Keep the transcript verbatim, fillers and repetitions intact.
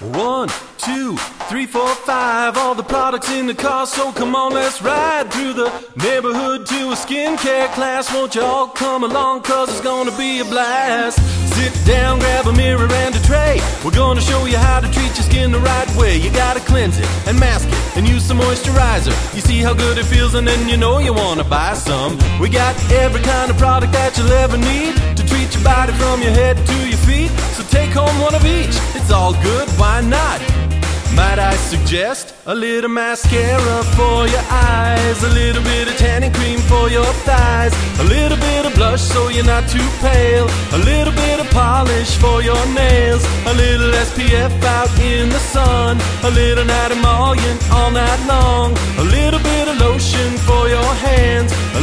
One, two, three, four, five, all the products in the car, so come on, let's ride through the neighborhood to a skincare class. Won't you all come along, cause it's gonna be a blast. Sit down, grab a mirror and a tray. We're gonna show you how to treat your skin the right way. You gotta cleanse it and mask it and use some moisturizer. You see how good it feels and then you know you wanna buy some. We got every kind of product that you'll ever need to treat your body from your head to your feet. So take home one of each, it's all good, why not? Might I suggest a little mascara for your eyes, a little bit of tanning cream for your thighs, a little bit of blush so you're not too pale, a little bit of polish for your nails, a little S P F out in the sun, a little night emollient all night long, a little bit of lotion for your hands,